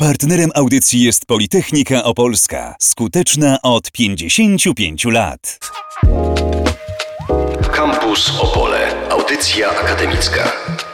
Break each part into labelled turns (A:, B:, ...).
A: Partnerem audycji jest Politechnika Opolska, skuteczna od 55 lat.
B: Campus Opole. Audycja akademicka.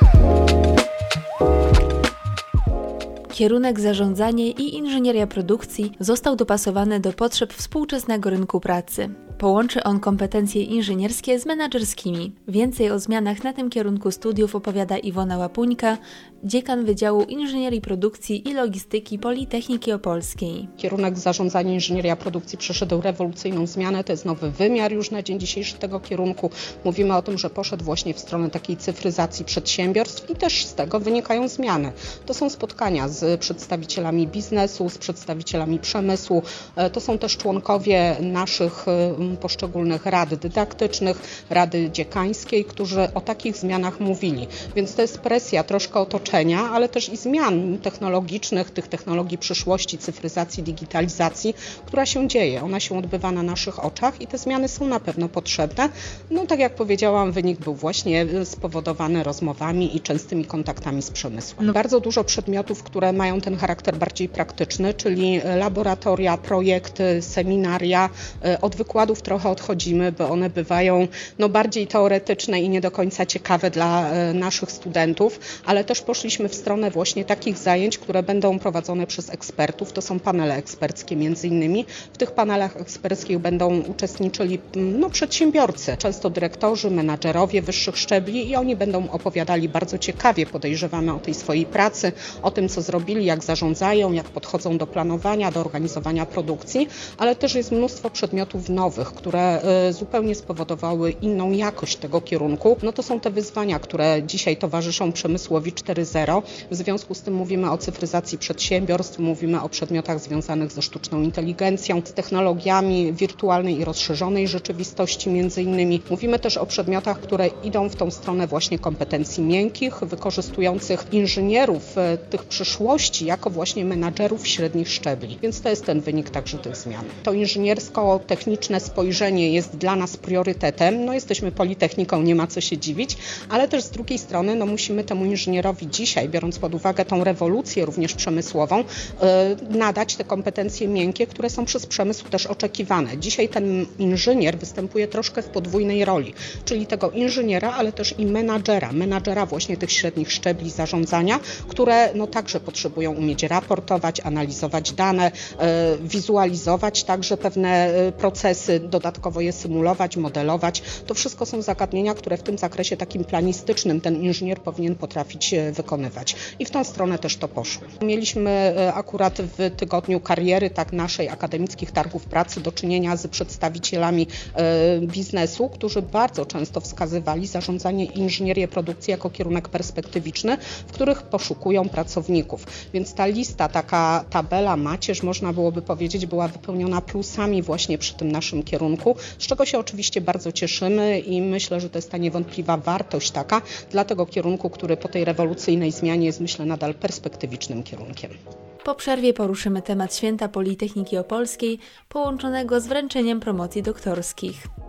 C: Kierunek zarządzanie i inżynieria produkcji został dopasowany do potrzeb współczesnego rynku pracy. Połączy on kompetencje inżynierskie z menedżerskimi. Więcej o zmianach na tym kierunku studiów opowiada Iwona Łapuńka, dziekan Wydziału Inżynierii Produkcji i Logistyki Politechniki Opolskiej.
D: Kierunek zarządzania inżynieria produkcji przeszedł rewolucyjną zmianę. To jest nowy wymiar już na dzień dzisiejszy tego kierunku. Mówimy o tym, że poszedł właśnie w stronę takiej cyfryzacji przedsiębiorstw i też z tego wynikają zmiany. To są spotkania z przedstawicielami biznesu, z przedstawicielami przemysłu. To są też członkowie naszych poszczególnych rad dydaktycznych, rady dziekańskiej, którzy o takich zmianach mówili. Więc to jest presja troszkę otoczenia, ale też i zmian technologicznych, tych technologii przyszłości, cyfryzacji, digitalizacji, która się dzieje. Ona się odbywa na naszych oczach i te zmiany są na pewno potrzebne. No tak jak powiedziałam, wynik był właśnie spowodowany rozmowami i częstymi kontaktami z przemysłem. Bardzo dużo przedmiotów, które mają ten charakter bardziej praktyczny, czyli laboratoria, projekty, seminaria. Od wykładów trochę odchodzimy, bo one bywają bardziej teoretyczne i nie do końca ciekawe dla naszych studentów, ale też poszliśmy w stronę właśnie takich zajęć, które będą prowadzone przez ekspertów. To są panele eksperckie między innymi. W tych panelach eksperckich będą uczestniczyli przedsiębiorcy, często dyrektorzy, menadżerowie wyższych szczebli i oni będą opowiadali bardzo ciekawie, podejrzewamy, o tej swojej pracy, o tym, co zrobili, jak zarządzają, jak podchodzą do planowania, do organizowania produkcji, ale też jest mnóstwo przedmiotów nowych, które zupełnie spowodowały inną jakość tego kierunku. To są te wyzwania, które dzisiaj towarzyszą przemysłowi 4.0. W związku z tym mówimy o cyfryzacji przedsiębiorstw, mówimy o przedmiotach związanych ze sztuczną inteligencją, z technologiami wirtualnej i rozszerzonej rzeczywistości między innymi. Mówimy też o przedmiotach, które idą w tą stronę właśnie kompetencji miękkich, wykorzystujących inżynierów tych przyszłości jako właśnie menadżerów średnich szczebli. Więc to jest ten wynik także tych zmian. To inżyniersko-techniczne spojrzenie jest dla nas priorytetem. Jesteśmy Politechniką, nie ma co się dziwić, ale też z drugiej strony musimy temu inżynierowi dzisiaj, biorąc pod uwagę tą rewolucję również przemysłową, nadać te kompetencje miękkie, które są przez przemysł też oczekiwane. Dzisiaj ten inżynier występuje troszkę w podwójnej roli, czyli tego inżyniera, ale też i menadżera właśnie tych średnich szczebli zarządzania, które także potrzebują umieć raportować, analizować dane, wizualizować także pewne procesy, dodatkowo je symulować, modelować. To wszystko są zagadnienia, które w tym zakresie takim planistycznym ten inżynier powinien potrafić wykonywać. I w tą stronę też to poszło. Mieliśmy akurat w tygodniu kariery naszej akademickich targów pracy do czynienia z przedstawicielami biznesu, którzy bardzo często wskazywali zarządzanie i inżynierię produkcji jako kierunek perspektywiczny, w których poszukują pracowników. Więc ta lista, taka tabela, macierz, można byłoby powiedzieć, była wypełniona plusami właśnie przy tym naszym kierunku, z czego się oczywiście bardzo cieszymy i myślę, że to jest ta niewątpliwa wartość taka dla tego kierunku, który po tej rewolucyjnej zmianie jest, myślę, nadal perspektywicznym kierunkiem.
C: Po przerwie poruszymy temat Święta Politechniki Opolskiej połączonego z wręczeniem promocji doktorskich.